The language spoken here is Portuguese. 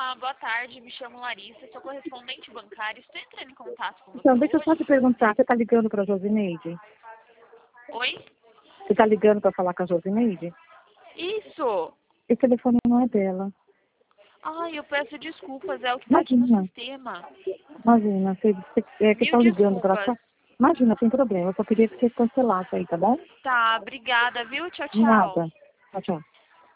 Olá, boa tarde. Me chamo Larissa, sou correspondente bancária. Estou entrando em contato com você Então, deixa eu só hoje. te perguntar, você está ligando para a Josineide? Oi? Você está ligando para falar com a Josineide? Isso! Esse telefone não é dela. Ai, eu peço desculpas, é o que está aqui no Imagina, sistema. imagina, que Mil estão ligando para desculpas. cá. Imagina, sem problema, eu só queria que você cancelasse aí, tá bom? Tá, obrigada, viu? Tchau, tchau. Nada. Tchau, tchau.